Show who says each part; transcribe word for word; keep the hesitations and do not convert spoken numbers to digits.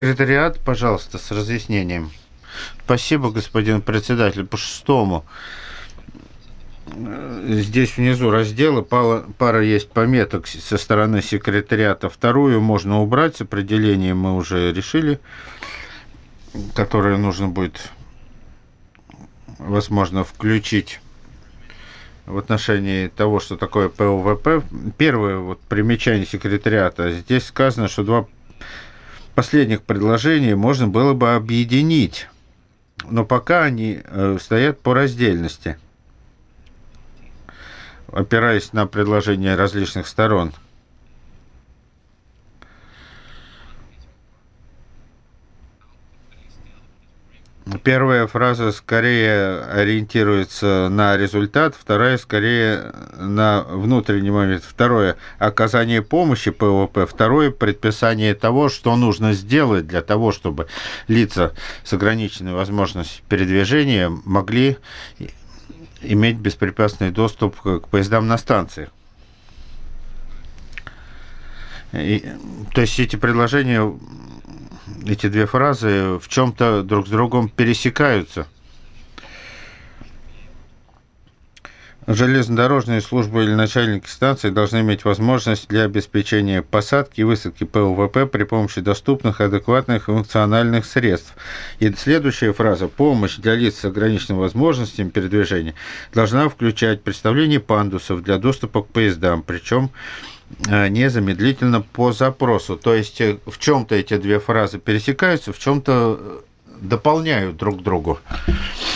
Speaker 1: Секретариат, пожалуйста, с разъяснением. Спасибо, господин председатель. По шестому. Здесь внизу разделы, пара, пара есть пометок со стороны секретариата. Вторую можно убрать, с определением мы уже решили, которое нужно будет, возможно, включить в отношении того, что такое ПОВП. Первое вот, примечание секретариата. Здесь сказано, что два последних предложения можно было бы объединить, но пока они э, стоят по раздельности, опираясь на предложения различных сторон. Первая фраза скорее ориентируется на результат, вторая скорее на внутренний момент. Второе — оказание помощи ПВП. Второе — предписание того, что нужно сделать для того, чтобы лица с ограниченной возможностью передвижения могли иметь беспрепятственный доступ к поездам на станциях. И, то есть эти предложения, эти две фразы в чем-то друг с другом пересекаются. Железнодорожные службы или начальники станций должны иметь возможность для обеспечения посадки и высадки ПВП при помощи доступных, адекватных и функциональных средств. И следующая фраза: помощь для лиц с ограниченными возможностями передвижения должна включать представление пандусов для доступа к поездам, причем незамедлительно по запросу. То есть в чем-то эти две фразы пересекаются, в чем-то дополняют друг друга.